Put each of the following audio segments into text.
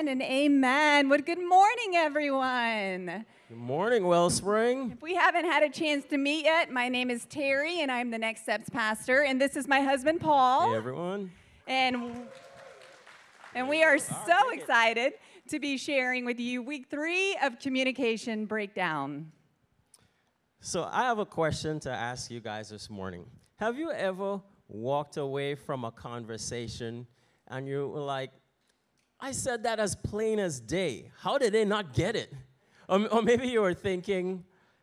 Amen and amen. Well, good morning, everyone. Good morning, Wellspring. If we haven't had a chance to meet yet, my name is Terry, and I'm the Next Steps pastor, and this is my husband, Paul. Hey, everyone. And we are so excited to be sharing with you week 3 of Communication Breakdown. So I have a question to ask you guys this morning. Have you ever walked away from a conversation and you were like, I said that as plain as day. How did they not get it? Or maybe you were thinking,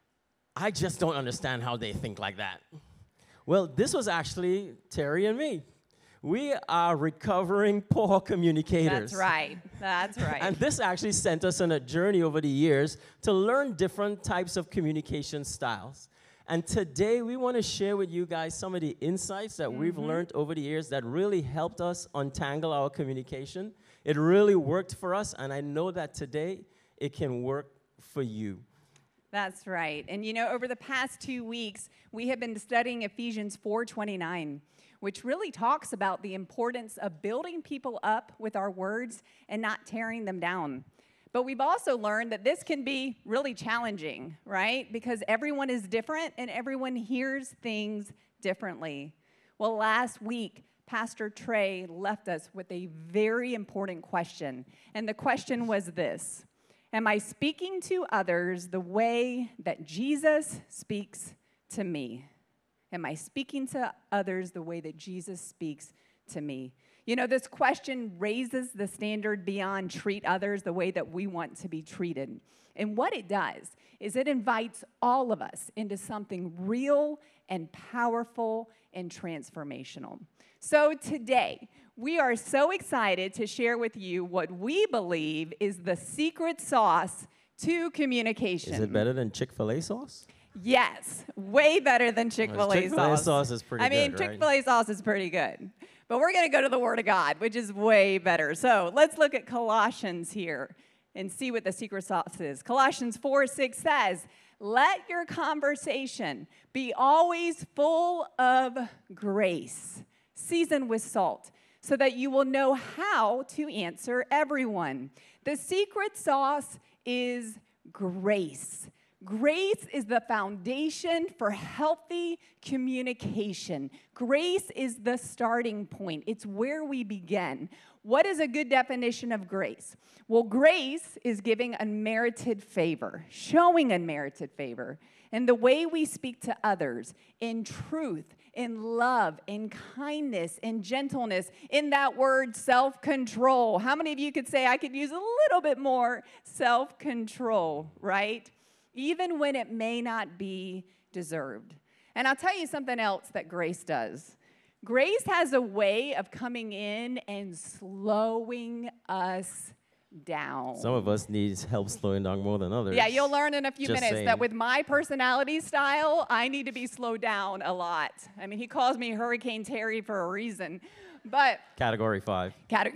I just don't understand how they think like that. Well, this was actually Terry and me. We are recovering poor communicators. That's right. That's right. And this actually sent us on a journey over the years to learn different types of communication styles. And today we want to share with you guys some of the insights that we've learned over the years that really helped us untangle our communication. It really worked for us, and I know that today it can work for you. That's right. And you know, over the past 2 weeks, we have been studying Ephesians 4:29, which really talks about the importance of building people up with our words and not tearing them down. But we've also learned that this can be really challenging, right? Because everyone is different and everyone hears things differently. Well, last week, Pastor Trey left us with a very important question. And the question was this: am I speaking to others the way that Jesus speaks to me? Am I speaking to others the way that Jesus speaks to me? You know, this question raises the standard beyond treat others the way that we want to be treated. And what it does is it invites all of us into something real and powerful and transformational. So today, we are so excited to share with you what we believe is the secret sauce to communication. Is it better than Chick-fil-A sauce? Yes, way better than Chick-fil-A sauce. Chick-fil-A sauce is pretty good, right? Chick-fil-A sauce is pretty good. But we're going to go to the Word of God, which is way better. So let's look at Colossians here and see what the secret sauce is. Colossians 4:6 says, let your conversation be always full of grace, seasoned with salt, so that you will know how to answer everyone. The secret sauce is grace. Grace is the foundation for healthy communication. Grace is the starting point. It's where we begin. What is a good definition of grace? Well, grace is giving unmerited favor, showing unmerited favor. And the way we speak to others in truth, in love, in kindness, in gentleness, in that word self-control. How many of you could say, I could use a little bit more self-control, right? Even when it may not be deserved. And I'll tell you something else that grace does. Grace has a way of coming in and slowing us down. Some of us need help slowing down more than others. Yeah, you'll learn in a few Just minutes saying. that with my personality style, I need to be slowed down a lot. I mean, he calls me Hurricane Terry for a reason. But Category 5.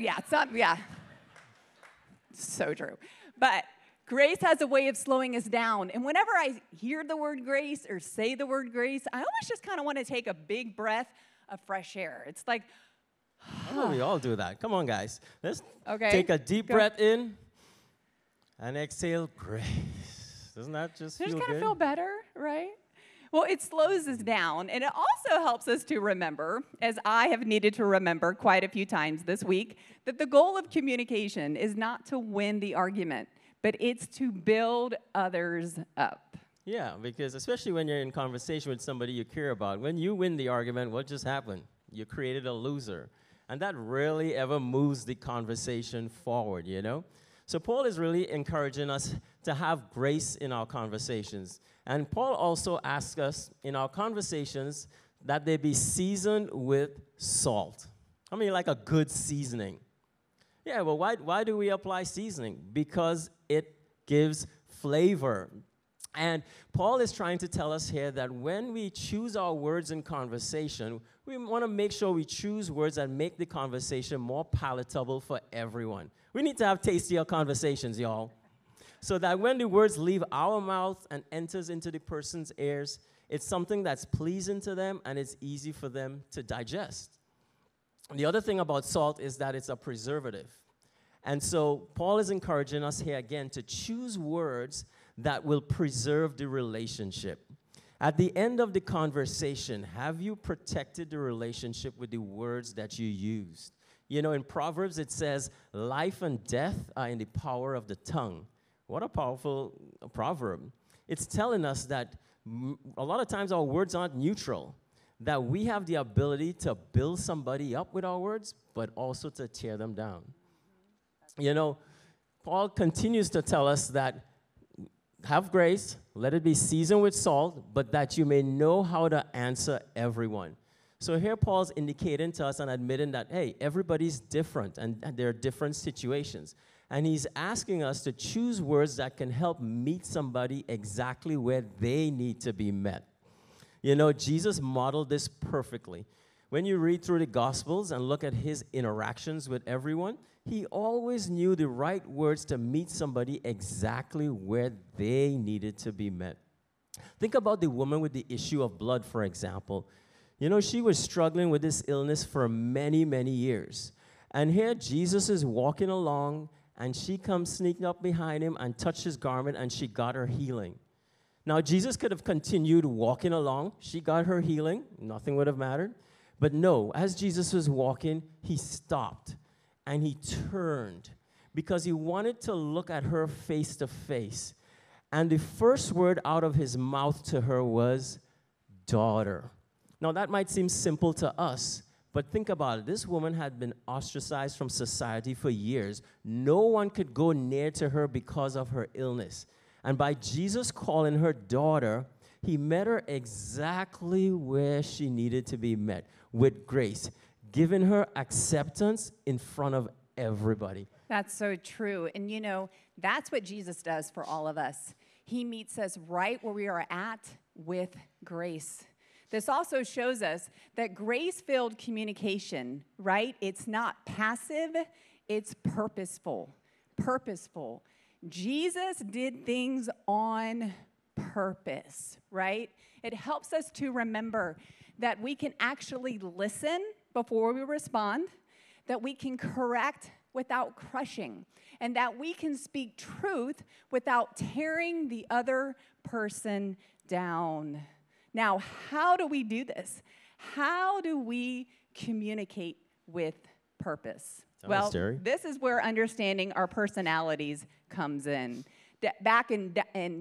So true. But grace has a way of slowing us down. And whenever I hear the word grace or say the word grace, I always just kind of want to take a big breath of fresh air. It's like, I know we all do that. Come on, guys. Let's okay, take a deep breath in and exhale grace. Doesn't that just feel good? Just kind of feel better, right? Well, it slows us down, and it also helps us to remember, as I have needed to remember quite a few times this week, that the goal of communication is not to win the argument, but it's to build others up. Yeah, because especially when you're in conversation with somebody you care about, when you win the argument, what just happened? You created a loser. And that rarely ever moves the conversation forward, you know? So Paul is really encouraging us to have grace in our conversations. And Paul also asks us in our conversations that they be seasoned with salt. I mean, like a good seasoning. Yeah, well, why do we apply seasoning? Because it gives flavor. And Paul is trying to tell us here that when we choose our words in conversation, we want to make sure we choose words that make the conversation more palatable for everyone. We need to have tastier conversations, y'all, so that when the words leave our mouth and enters into the person's ears, it's something that's pleasing to them and it's easy for them to digest. The other thing about salt is that it's a preservative. And so Paul is encouraging us here again to choose words that will preserve the relationship. At the end of the conversation, have you protected the relationship with the words that you used? You know, in Proverbs it says, life and death are in the power of the tongue. What a powerful proverb. It's telling us that a lot of times our words aren't neutral, that we have the ability to build somebody up with our words, but also to tear them down. You know, Paul continues to tell us that have grace, let it be seasoned with salt, but that you may know how to answer everyone. So here Paul's indicating to us and admitting that, hey, everybody's different and there are different situations. And he's asking us to choose words that can help meet somebody exactly where they need to be met. You know, Jesus modeled this perfectly. When you read through the Gospels and look at his interactions with everyone, he always knew the right words to meet somebody exactly where they needed to be met. Think about the woman with the issue of blood, for example. You know, she was struggling with this illness for many, many years. And here Jesus is walking along, and she comes sneaking up behind him and touched his garment, and she got her healing. Now, Jesus could have continued walking along. She got her healing. Nothing would have mattered. But no, as Jesus was walking, he stopped, and he turned because he wanted to look at her face to face. And the first word out of his mouth to her was, daughter. Now, that might seem simple to us, but think about it. This woman had been ostracized from society for years. No one could go near to her because of her illness. And by Jesus calling her daughter, he met her exactly where she needed to be met, with grace, giving her acceptance in front of everybody. That's so true. And you know, that's what Jesus does for all of us. He meets us right where we are at with grace. This also shows us that grace-filled communication, right? It's not passive, it's purposeful. Purposeful. Jesus did things on purpose, right? It helps us to remember that we can actually listen before we respond, that we can correct without crushing, and that we can speak truth without tearing the other person down. Now, how do we do this? How do we communicate with purpose? Well, this is where understanding our personalities comes in. Back in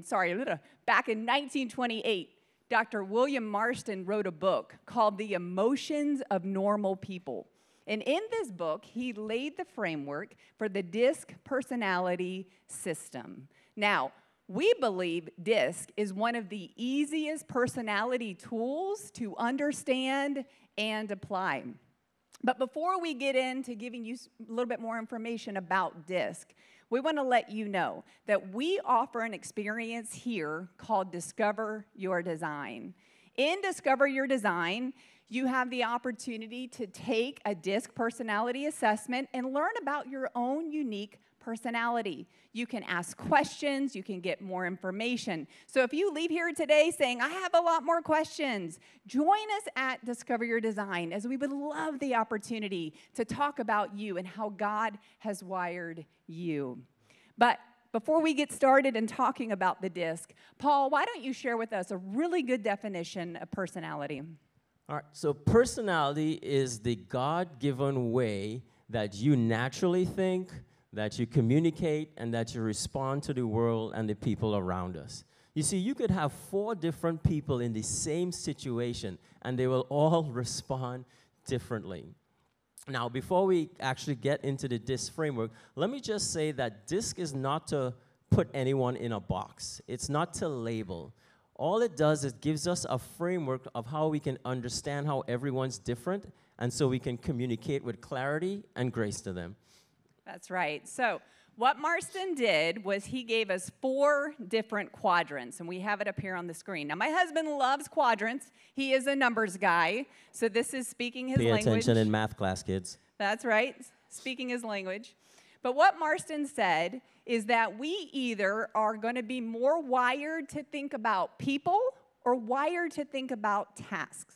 1928, Dr. William Marston wrote a book called The Emotions of Normal People. And in this book, he laid the framework for the DISC personality system. Now, we believe DISC is one of the easiest personality tools to understand and apply. But before we get into giving you a little bit more information about DISC, we want to let you know that we offer an experience here called Discover Your Design. In Discover Your Design, you have the opportunity to take a DISC personality assessment and learn about your own unique personality. You can ask questions, you can get more information. So if you leave here today saying, I have a lot more questions, join us at Discover Your Design, as we would love the opportunity to talk about you and how God has wired you. But before we get started in talking about the DISC, Paul, why don't you share with us a really good definition of personality? All right, so personality is the God-given way that you naturally think, that you communicate, and that you respond to the world and the people around us. You see, you could have 4 different people in the same situation, and they will all respond differently. Now, before we actually get into the DISC framework, let me just say that DISC is not to put anyone in a box. It's not to label. All it does is gives us a framework of how we can understand how everyone's different, and so we can communicate with clarity and grace to them. That's right. So what Marston did was he gave us 4 different quadrants, and we have it up here on the screen. Now, my husband loves quadrants. He is a numbers guy, so this is speaking his language. Pay attention in math class, kids. That's right, speaking his language. But what Marston said is that we either are going to be more wired to think about people or wired to think about tasks.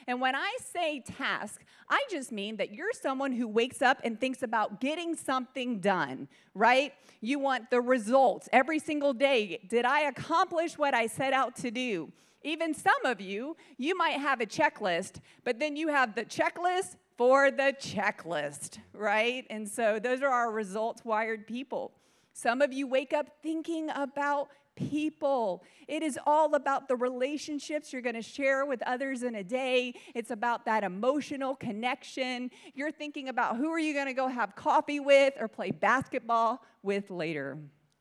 And when I say task, I just mean that you're someone who wakes up and thinks about getting something done, right? You want the results every single day. Did I accomplish what I set out to do? Even some of you, you might have a checklist, but then you have the checklist for the checklist, right? And so those are our results-wired people. Some of you wake up thinking about people. It is all about the relationships you're going to share with others in a day. It's about that emotional connection. You're thinking about who are you going to go have coffee with or play basketball with later.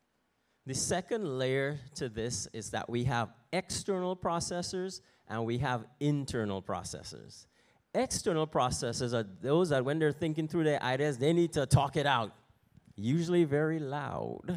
The second layer to this is that we have external processors and we have internal processors. External processors are those that when they're thinking through their ideas, they need to talk it out, usually very loud.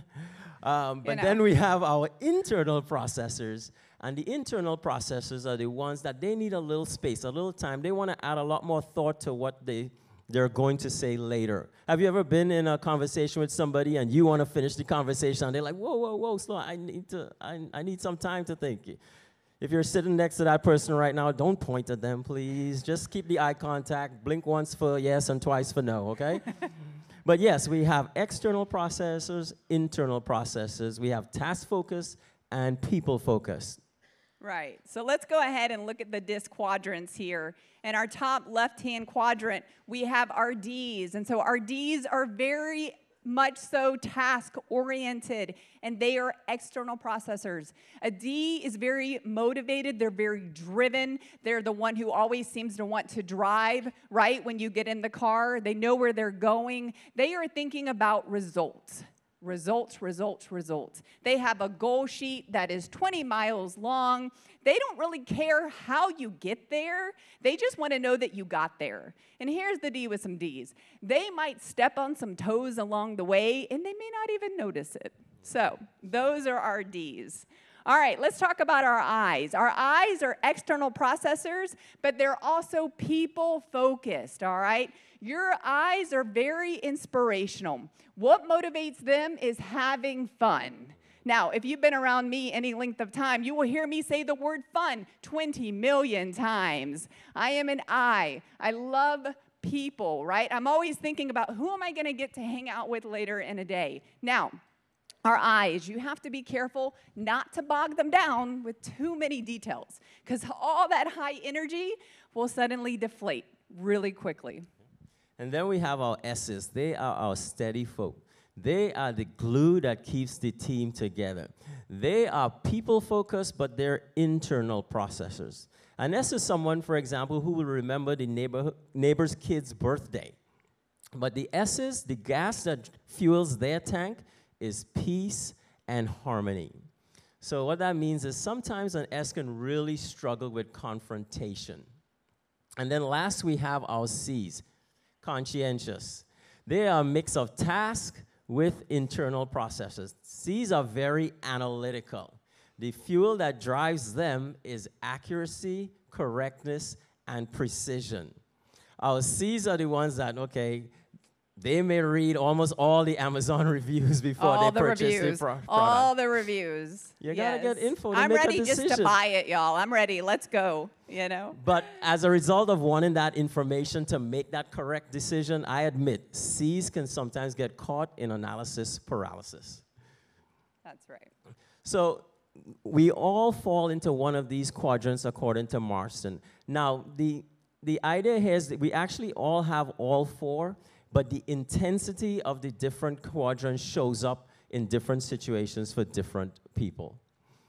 But then we have our internal processors, and the internal processors are the ones that they need a little space, a little time. They want to add a lot more thought to what they're going to say later. Have you ever been in a conversation with somebody and you want to finish the conversation and they're like, whoa, whoa, whoa, slow, I need some time to think. If you're sitting next to that person right now, don't point at them, please. Just keep the eye contact. Blink once for yes and twice for no, okay? But yes, we have external processors, internal processors. We have task focus and people focus. Right. So let's go ahead and look at the DISC quadrants here. In our top left-hand quadrant, we have our Ds. And so our Ds are very much so task-oriented, and they are external processors. A D is very motivated. They're very driven. They're the one who always seems to want to drive, right? When you get in the car, they know where they're going. They are thinking about results. Results, results, results. They have a goal sheet that is 20 miles long. They don't really care how you get there. They just want to know that you got there. And here's the D with some Ds. They might step on some toes along the way, and they may not even notice it. So those are our Ds. All right, let's talk about our Is. Our Is are external processors, but they're also people-focused, all right? Your Is are very inspirational. What motivates them is having fun. Now, if you've been around me any length of time, you will hear me say the word fun 20 million times. I am an I. I love people, right? I'm always thinking about who am I going to get to hang out with later in a day. Now, our Is, you have to be careful not to bog them down with too many details, because all that high energy will suddenly deflate really quickly. And then we have our S's. They are our steady folk. They are the glue that keeps the team together. They are people-focused, but they're internal processors. An S is someone, for example, who will remember the neighbor's kid's birthday. But the S's, the gas that fuels their tank, is peace and harmony. So what that means is sometimes an S can really struggle with confrontation. And then last we have our C's, conscientious. They are a mix of task with internal processes. C's are very analytical. The fuel that drives them is accuracy, correctness, and precision. Our C's are the ones that, okay, they may read almost all the Amazon reviews before they purchase the product. All the reviews. You gotta get info to I'm make a ready decision. just to buy it, y'all. I'm ready. Let's go, you know? But as a result of wanting that information to make that correct decision, I admit, C's can sometimes get caught in analysis paralysis. That's right. So we all fall into one of these quadrants according to Marston. Now, the idea here is that we actually all have all four, but the intensity of the different quadrants shows up in different situations for different people.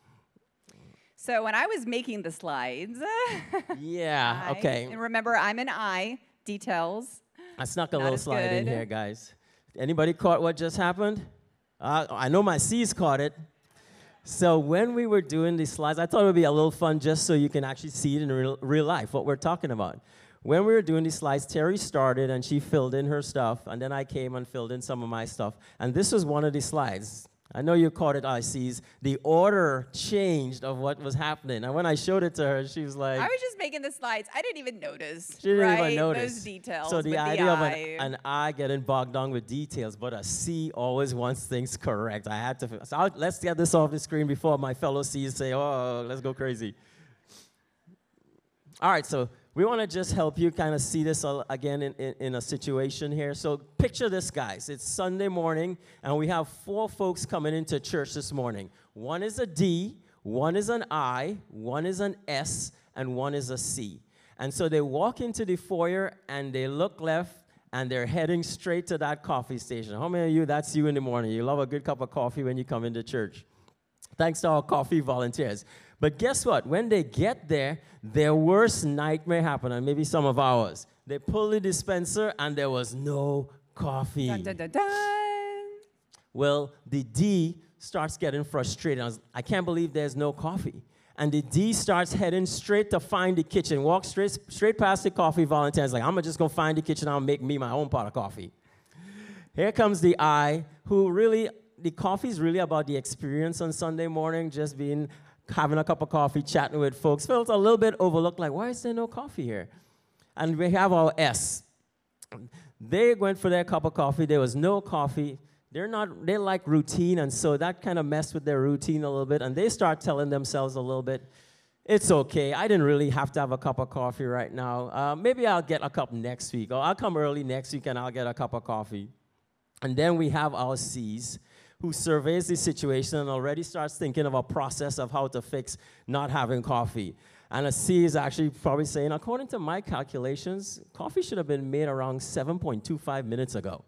So when I was making the slides, yeah, okay. And remember, I'm an I, details. I snuck a little slide in here, guys. Anybody caught what just happened? I know my C's caught it. So when we were doing these slides, I thought it would be a little fun just so you can actually see it in real life, what we're talking about. When we were doing these slides, Terry started and she filled in her stuff, and then I came and filled in some of my stuff. And this was one of the slides. I know you caught it, ICs. The order changed of what was happening. And when I showed it to her, she was like... I was just making the slides. I didn't even notice. She didn't even notice. Those details. So the idea of an I getting bogged down with details, but a C always wants things correct. I had to... So let's get this off the screen before my fellow C's say, oh, let's go crazy. All right, so we want to just help you kind of see this again in a situation here. So picture this, guys. It's Sunday morning, and we have 4 folks coming into church this morning. One is a D, one is an I, one is an S, and one is a C. And so they walk into the foyer, and they look left, and they're heading straight to that coffee station. How many of you, that's you in the morning? You love a good cup of coffee when you come into church. Thanks to our coffee volunteers. But guess what? When they get there, their worst nightmare happened, and maybe some of ours. They pulled the dispenser, and there was no coffee. Dun, dun, dun, dun. Well, the D starts getting frustrated. I can't believe there's no coffee. And the D starts heading straight to find the kitchen, walks straight past the coffee volunteers, like, I'm just going to find the kitchen, I'll make me my own pot of coffee. Here comes the I, who really, the coffee is really about the experience on Sunday morning, just having a cup of coffee, chatting with folks. Felt a little bit overlooked, like, why is there no coffee here? And we have our S. They went for their cup of coffee. There was no coffee. They like routine, and so that kind of messed with their routine a little bit, and they start telling themselves a little bit, it's okay, I didn't really have to have a cup of coffee right now. Maybe I'll get a cup next week, or I'll come early next week and I'll get a cup of coffee. And then we have our C's, who surveys the situation and already starts thinking of a process of how to fix not having coffee. And a C is actually probably saying, according to my calculations, coffee should have been made around 7.25 minutes ago.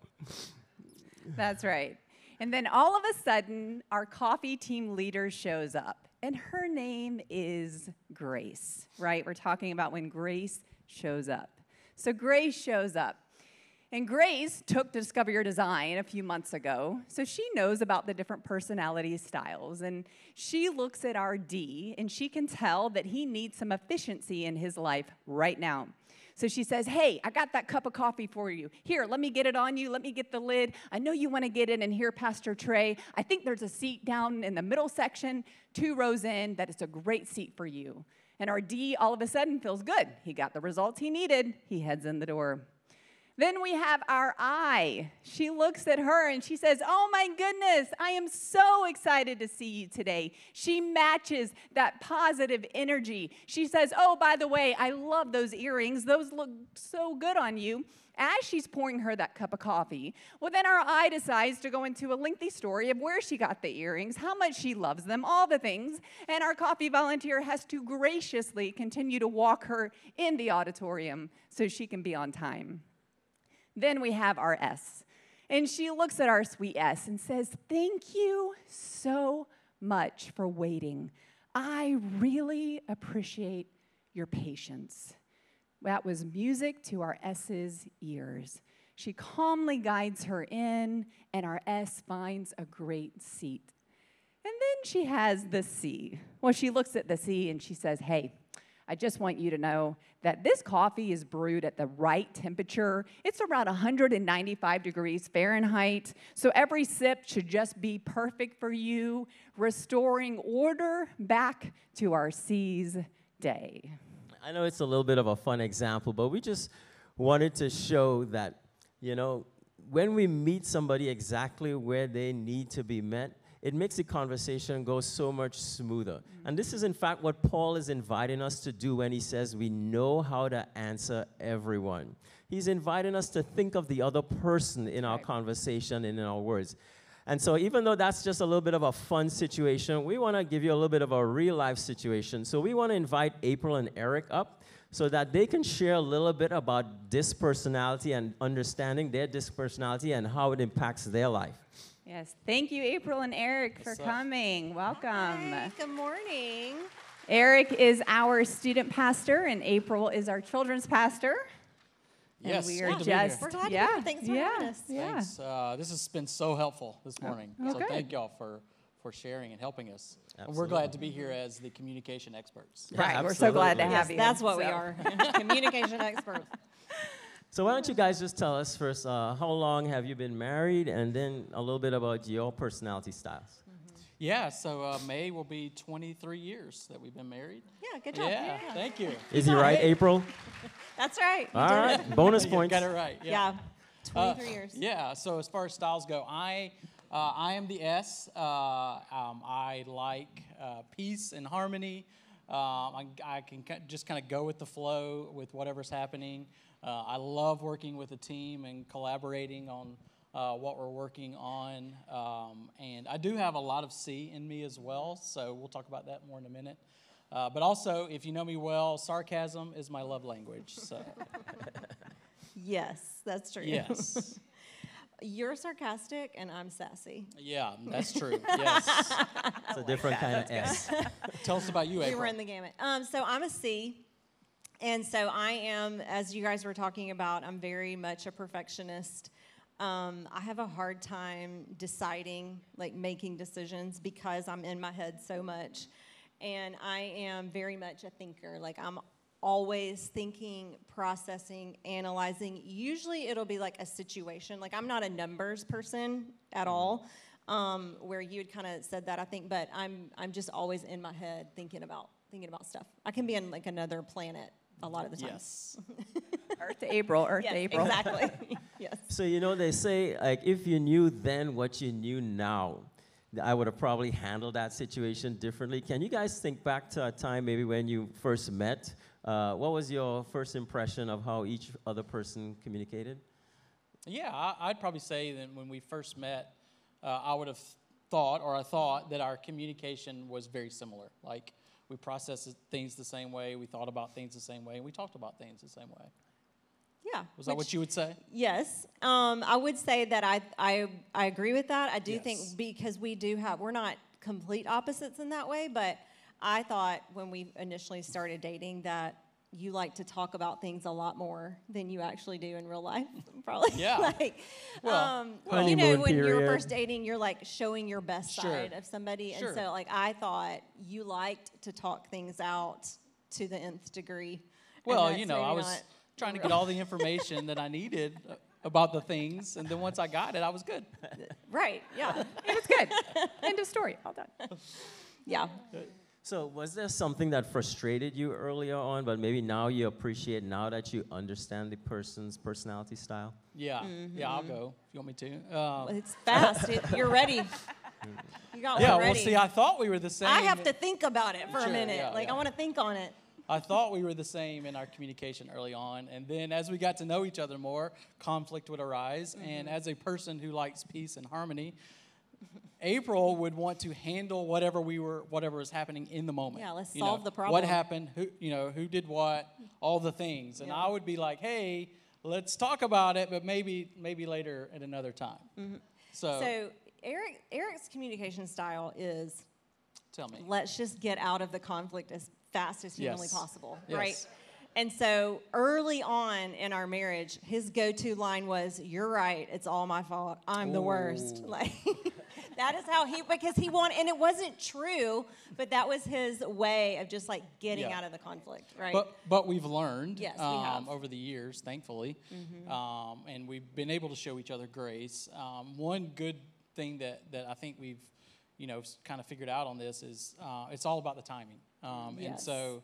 That's right. And then all of a sudden, our coffee team leader shows up, and her name is Grace, right? We're talking about when Grace shows up. So Grace shows up. And Grace took Discover Your Design a few months ago, so she knows about the different personality styles. And she looks at our D, and she can tell that he needs some efficiency in his life right now. So she says, hey, I got that cup of coffee for you. Here, let me get it on you. Let me get the lid. I know you want to get in and hear Pastor Trey. I think there's a seat down in the middle section, 2 rows in, that is a great seat for you. And our D all of a sudden feels good. He got the results he needed. He heads in the door. Then we have our I. She looks at her and she says, oh my goodness, I am so excited to see you today. She matches that positive energy. She says, oh, by the way, I love those earrings. Those look so good on you. As she's pouring her that cup of coffee, well, then our I decides to go into a lengthy story of where she got the earrings, how much she loves them, all the things. And our coffee volunteer has to graciously continue to walk her in the auditorium so she can be on time. Then we have our S. And she looks at our sweet S and says, thank you so much for waiting. I really appreciate your patience. That was music to our S's ears. She calmly guides her in, and our S finds a great seat. And then she has the C. Well, she looks at the C and she says, hey, I just want you to know that this coffee is brewed at the right temperature. It's around 195 degrees Fahrenheit, so every sip should just be perfect for you, restoring order back to our C's day. I know it's a little bit of a fun example, but we just wanted to show that, you know, when we meet somebody exactly where they need to be met, it makes the conversation go so much smoother. And this is, in fact, what Paul is inviting us to do when he says we know how to answer everyone. He's inviting us to think of the other person in our conversation and in our words. And so even though that's just a little bit of a fun situation, we want to give you a little bit of a real-life situation. So we want to invite April and Eric up so that they can share a little bit about dispersonality and understanding their dispersonality and how it impacts their life. Yes, thank you, April and Eric, for coming. Welcome. Hi, good morning. Eric is our student pastor, and April is our children's pastor. Yes, and we good are to be here. We're glad to be here. Thanks for having us. Thanks. This has been so helpful this morning. So good. thank y'all for sharing and helping us. And we're Absolutely. glad to be here as the communication experts. Yeah, Right, we're so glad to absolutely. have Yes, you. that's what we So- are. Communication experts. So why don't you guys just tell us first, how long have you been married, and then a little bit about your personality styles. Yeah, so May will be 23 years that we've been married. Yeah, good job. Yeah, thank you. Is he right, April? That's right. You All did right, it. bonus You points. got it right. Yeah. 23 years. Yeah, so as far as styles go, I am the S. I like peace and harmony. I can just kind of go with the flow with whatever's happening. I love working with a team and collaborating on what we're working on. And I do have a lot of C in me as well, so we'll talk about that more in a minute. But also, if you know me well, sarcasm is my love language. So Yes, that's true. yes, You're sarcastic and I'm sassy. yeah, that's true. Yes. It's a different kind of S. Tell us about you, We April. were in the gamut. So I'm a C. And so I am, as you guys were talking about, I'm very much a perfectionist. I have a hard time deciding, like making decisions because I'm in my head so much. And I am very much a thinker. Like I'm always thinking, processing, analyzing. Usually it'll be like a situation. Like I'm not a numbers person at all, where you had kind of said that, I think, but I'm just always in my head thinking about stuff. I can be on like another planet a lot of the time. Yes. Earth to April, Earth Yes, to April. exactly. Yes. So, you know, they say, like, if you knew then what you knew now, I would have probably handled that situation differently. Can you guys think back to a time maybe when you first met? What was your first impression of how each other person communicated? Yeah, I'd probably say that when we first met, I would have thought that our communication was very similar. Like, we processed things the same way, we thought about things the same way, and we talked about things the same way. Yeah. Was that what you would say? Yes. I would say that I agree with that. I do Yes. think because we're not complete opposites in that way, but I thought when we initially started dating that you like to talk about things a lot more than you actually do in real life, probably. Yeah. like, Well, you know, honeymoon when you're period. first dating, you're like showing your best Sure. side of somebody. Sure. And so, like, I thought you liked to talk things out to the nth degree. and Well, that's you know, maybe I was not trying to real. get all the information that I needed about the things, and then once I got it, I was good. Right, yeah. It was good. End of story. All done. Yeah. So was there something that frustrated you earlier on, but maybe now you appreciate now that you understand the person's personality style? Yeah, yeah, I'll go if you want me to. It's fast. You're ready. You got Yeah, one well, ready. see, I thought we were the same. I have to think about it for Sure, a minute. yeah, like, yeah. I want to think on it. I thought we were the same in our communication early on, and then as we got to know each other more, conflict would arise. And as a person who likes peace and harmony, April would want to handle whatever was happening in the moment. Yeah, let's You know, solve the What problem. happened? Who did what? All the things. And Yeah. I would be like, hey, let's talk about it, but maybe later at another time. So Eric's communication style is Tell me. let's just get out of the conflict as fast as humanly Yes. possible, Yes. right? And so early on in our marriage, his go-to line was, "You're right. It's all my fault. I'm the worst." Ooh. Like that is how because he wanted, and it wasn't true, but that was his way of just like getting Yeah. out of the conflict, right? But we've learned Yes, we have. over the years, thankfully, and we've been able to show each other grace. One good thing that I think we've kind of figured out on this is it's all about the timing. And Yes. so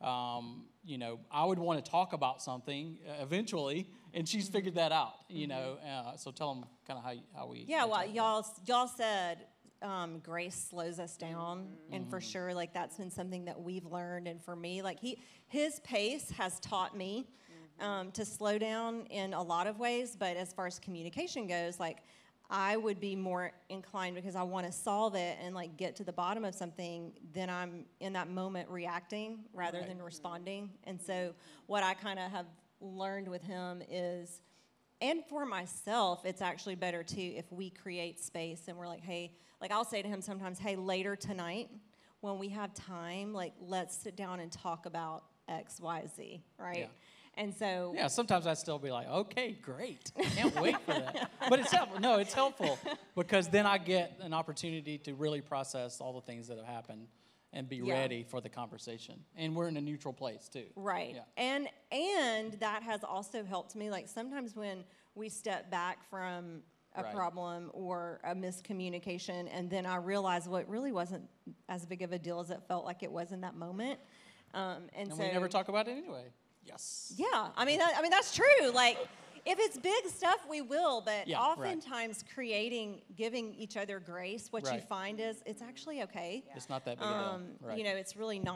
I would want to talk about something eventually, and she's figured that out. So tell them kind of how we. Yeah, we well, talk about y'all said grace slows us down, and for sure, like that's been something that we've learned. And for me, like his pace has taught me to slow down in a lot of ways. But as far as communication goes, like I would be more inclined because I want to solve it and like get to the bottom of something. Then I'm in that moment reacting rather than responding. And so what I kind of have learned with him is. And for myself, it's actually better too if we create space and we're like, hey, like I'll say to him sometimes, hey, later tonight when we have time, like let's sit down and talk about X, Y, Z, right? Yeah. And so, Yeah, sometimes I'd still be like, okay, great. Can't wait for that. But it's helpful. No, it's helpful because then I get an opportunity to really process all the things that have happened and be Yeah. ready for the conversation. And we're in a neutral place too. right. Yeah. And that has also helped me. Like sometimes when we step back from a Right. problem or a miscommunication, and then I realize what really wasn't as big of a deal as it felt like it was in that moment. And so we never talk about it anyway. Yes. Yeah, I mean that's true. Like, if it's big stuff, we will. But Yeah, right. oftentimes, giving each other grace, what you Right. find is it's actually okay. It's not that big a deal. Right. It's really not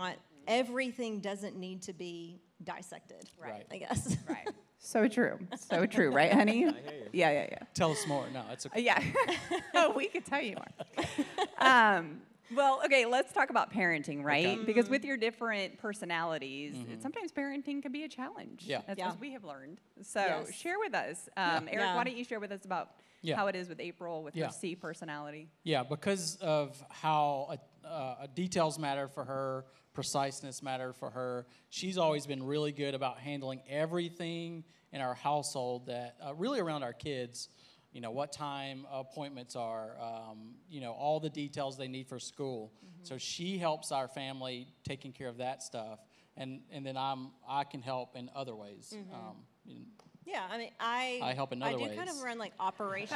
everything doesn't need to be dissected. Right. I guess. Right. So true. So true, right, honey? I hear you. Yeah. Tell us more. No, it's okay. Yeah. Oh, we could tell you more. Well, okay, let's talk about parenting, right? Okay. Because with your different personalities, sometimes parenting can be a challenge. Yeah. As Yeah. we have learned. So Yes. share with us. Eric, Yeah. why don't you share with us about Yeah. how it is with April with Yeah. her C personality? Yeah, because of how details matter for her, preciseness matter for her. She's always been really good about handling everything in our household that really around our kids. You know, what time appointments are, you know, all the details they need for school. So she helps our family taking care of that stuff. And then I can help in other ways. Yeah, I mean, I help in I other do ways. kind of run like operations.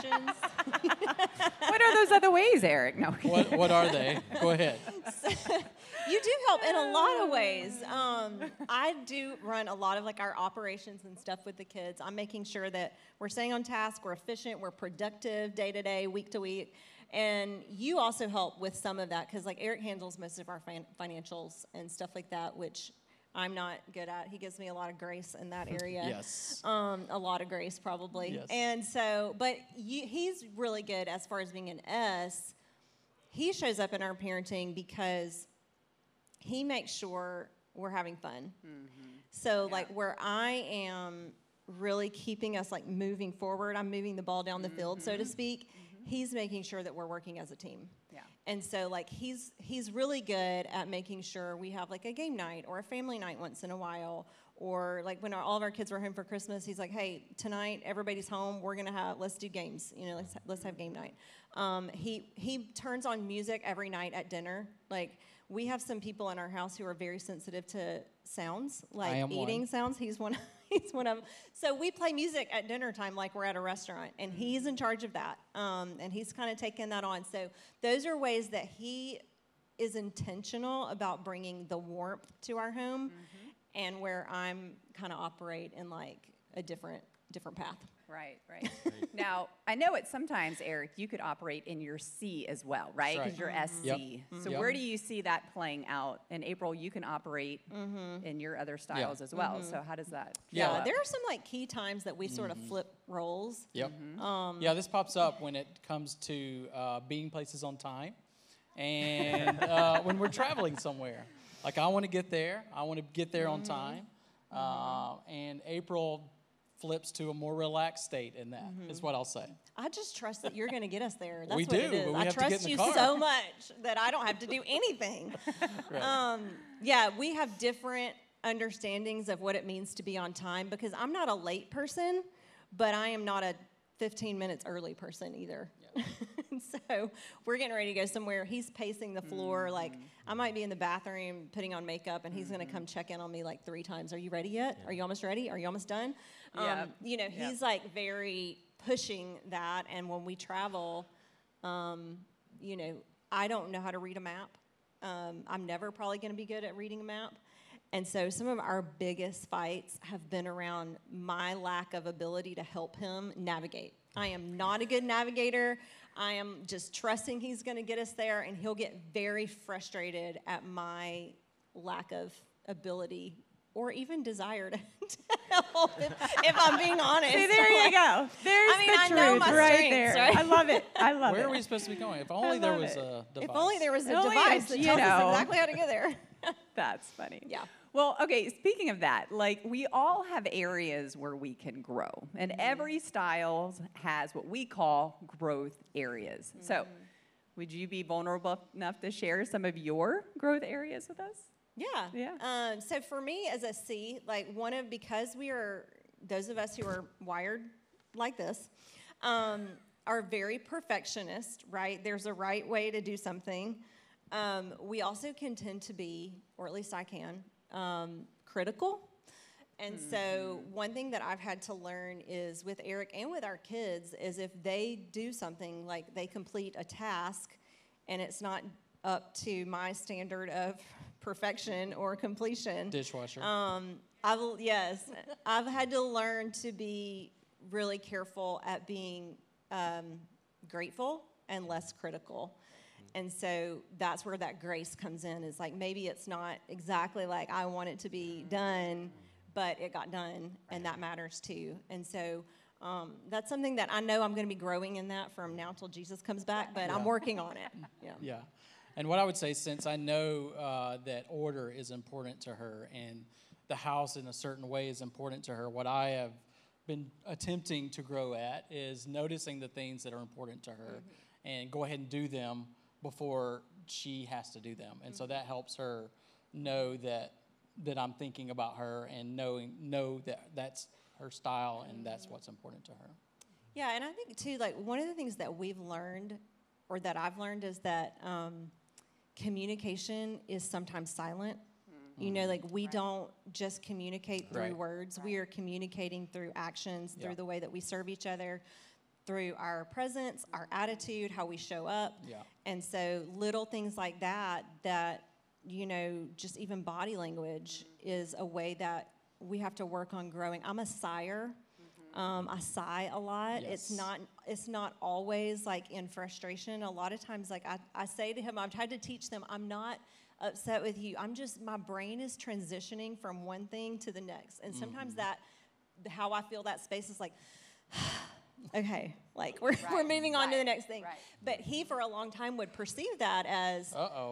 What are those other ways, Eric? No. what are they? Go ahead. You do help in a lot of ways. I do run a lot of like our operations and stuff with the kids. I'm making sure that we're staying on task, we're efficient, we're productive day to day, week to week. And you also help with some of that because like Eric handles most of our financials and stuff like that, which I'm not good at. He gives me a lot of grace in that area. Yes. A lot of grace probably. Yes. And so, but he's really good as far as being an S. He shows up in our parenting because he makes sure we're having fun. So like where I am really keeping us like moving forward, I'm moving the ball down the field, so to speak. He's making sure that we're working as a team. Yeah. And so like he's really good at making sure we have like a game night or a family night once in a while. Or like when all of our kids were home for Christmas, he's like, hey, tonight everybody's home. We're gonna let's do games. You know, let's have game night. He turns on music every night at dinner. Like we have some people in our house who are very sensitive to sounds, like am eating one. sounds. He's one. He's one of them. So we play music at dinner time like we're at a restaurant, and he's in charge of that. And he's kind of taken that on. So those are ways that he is intentional about bringing the warmth to our home, and where I'm kind of operate in like a different path. Right. Now, I know it sometimes, Eric, you could operate in your C as well, right? That's Because right. you're SC. Yep. So Yep. where do you see that playing out? In April, you can operate in your other styles as well. So how does that Yeah. show Yeah, up? there are some like key times that we sort of flip roles. Yep. Yeah, this pops up when it comes to being places on time and when we're traveling somewhere. Like, I want to get there. I want to get there on time. And April flips to a more relaxed state in that, is what I'll say. I just trust that you're going to get us there. That's We what do, it is. but we I have to get trust in you the car. so much that I don't have to do anything. Right. Yeah, we have different understandings of what it means to be on time because I'm not a late person, but I am not a 15 minutes early person either. So we're getting ready to go somewhere. He's pacing the floor. Like, I might be in the bathroom putting on makeup, and he's going to come check in on me like 3 times. Are you ready yet? Are you almost ready? Are you almost done? Yep. You know, he's like very pushing that. And when we travel, you know, I don't know how to read a map. I'm never probably going to be good at reading a map. And so some of our biggest fights have been around my lack of ability to help him navigate. I am not a good navigator. I am just trusting he's going to get us there, and he'll get very frustrated at my lack of ability or even desire to help if I'm being honest. See, there you go. There's I mean, the I truth know my right strengths, there. right? I love it. I love Where it. are we supposed to be going? If only there love was it. a device. If only there was a Only device a- that you tells us know. exactly how to get there. That's funny. Yeah. Well, okay, speaking of that, like we all have areas where we can grow, and every style has what we call growth areas. So, would you be vulnerable enough to share some of your growth areas with us? Yeah. Yeah. So for me as a C, like because we are, those of us who are wired like this, are very perfectionist, right? There's a right way to do something. We also can tend to be, or at least I can, critical. And so one thing that I've had to learn is with Eric and with our kids is if they do something, like they complete a task and it's not up to my standard of perfection or completion. Dishwasher. I've had to learn to be really careful at being grateful and less critical. And so that's where that grace comes in. Is like maybe it's not exactly like I want it to be done, but it got done, and that matters too. And so that's something that I know I'm going to be growing in that from now till Jesus comes back, but I'm working on it. Yeah. Yeah. And what I would say, since I know that order is important to her and the house in a certain way is important to her, what I have been attempting to grow at is noticing the things that are important to her and go ahead and do them before she has to do them. And so that helps her know that I'm thinking about her and know that that's her style and that's what's important to her. Yeah, and I think too, like one of the things that we've learned, or that I've learned, is that communication is sometimes silent. You know, like we don't just communicate through words. We are communicating through actions, through the way that we serve each other, through our presence, our attitude, how we show up. Yeah. And so little things like that, you know, just even body language is a way that we have to work on growing. I'm a sigher. I sigh a lot. Yes. It's not always like in frustration. A lot of times, like I say to him, I've tried to teach them, I'm not upset with you. My brain is transitioning from one thing to the next. And sometimes how I feel that space is like, okay, like we're moving on to the next thing. Right. But he, for a long time, would perceive that as,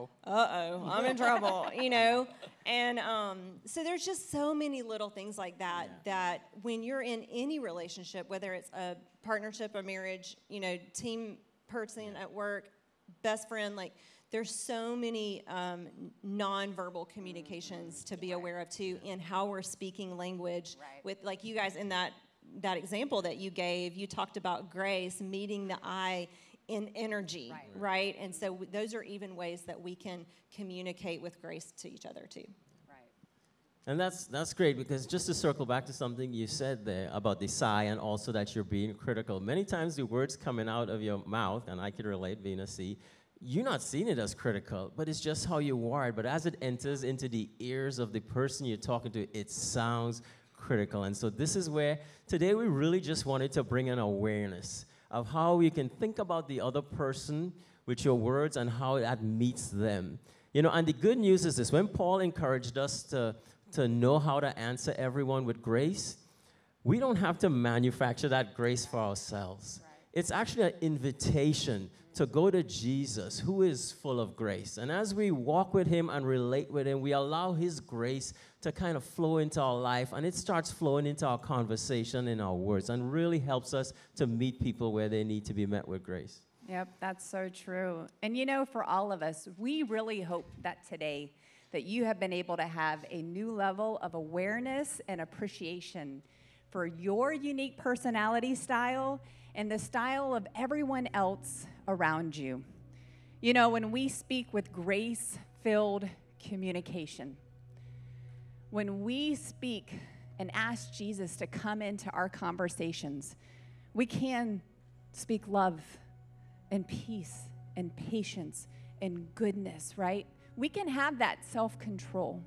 I'm in trouble, you know? And so there's just so many little things like that, that when you're in any relationship, whether it's a partnership, a marriage, you know, team person at work, best friend, like there's so many nonverbal communications to be aware of too, in how we're speaking language. With like you guys in that example that you gave, you talked about grace meeting the eye in energy, right? And so those are even ways that we can communicate with grace to each other too. And that's great, because just to circle back to something you said there about the sigh and also that you're being critical. Many times the words coming out of your mouth, and I could relate, being a C, you're not seeing it as critical, but it's just how you're wired. But as it enters into the ears of the person you're talking to, it sounds critical. And so this is where today we really just wanted to bring an awareness of how you can think about the other person with your words and how that meets them. You know, and the good news is this: when Paul encouraged us to know how to answer everyone with grace, we don't have to manufacture that grace for ourselves. It's actually an invitation to go to Jesus, who is full of grace. And as we walk with him and relate with him, we allow his grace to kind of flow into our life, and it starts flowing into our conversation and our words, and really helps us to meet people where they need to be met with grace. Yep, that's so true. And you know, for all of us, we really hope that today that you have been able to have a new level of awareness and appreciation for your unique personality style and the style of everyone else around you. You know, when we speak with grace-filled communication, when we speak and ask Jesus to come into our conversations, we can speak love and peace and patience and goodness, right? We can have that self-control.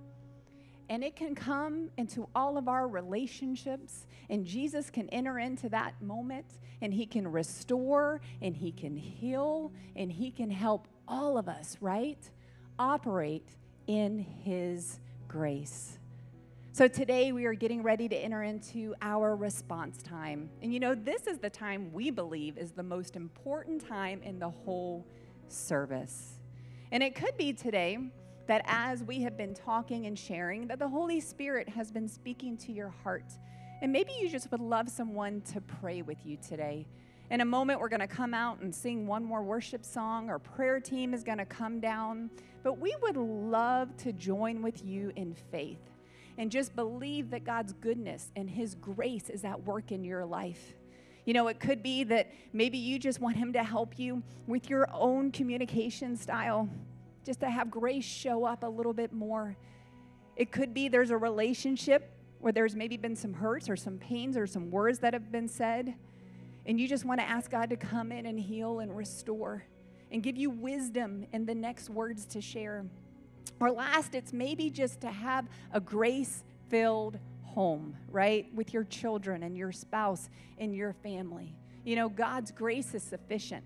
And it can come into all of our relationships, and Jesus can enter into that moment, and he can restore, and he can heal, and he can help all of us, right, operate in his grace. So today we are getting ready to enter into our response time. And you know, this is the time we believe is the most important time in the whole service. And it could be today that as we have been talking and sharing, that the Holy Spirit has been speaking to your heart. And maybe you just would love someone to pray with you today. In a moment, we're going to come out and sing one more worship song. Our prayer team is going to come down. But we would love to join with you in faith and just believe that God's goodness and his grace is at work in your life. You know, it could be that maybe you just want him to help you with your own communication style, just to have grace show up a little bit more. It could be there's a relationship where there's maybe been some hurts or some pains or some words that have been said, and you just want to ask God to come in and heal and restore and give you wisdom in the next words to share. Or last, it's maybe just to have a grace-filled home, right, with your children and your spouse and your family. You know, God's grace is sufficient.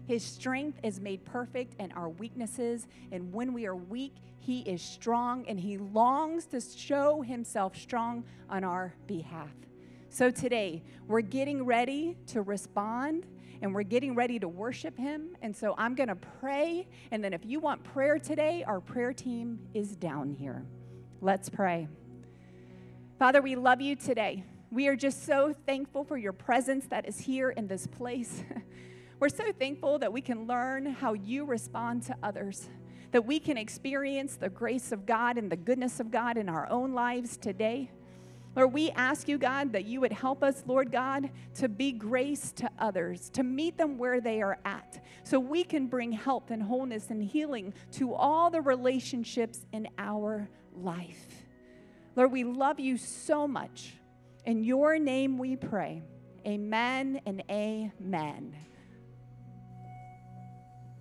His strength is made perfect in our weaknesses. And when we are weak, He is strong, and He longs to show Himself strong on our behalf. So today, we're getting ready to respond, and we're getting ready to worship Him. And so I'm going to pray. And then if you want prayer today, our prayer team is down here. Let's pray. Father, we love you today. We are just so thankful for your presence that is here in this place. We're so thankful that we can learn how you respond to others, that we can experience the grace of God and the goodness of God in our own lives today. Lord, we ask you, God, that you would help us, Lord God, to be grace to others, to meet them where they are at, so we can bring health and wholeness and healing to all the relationships in our life. Lord, we love you so much. In your name we pray. Amen and amen.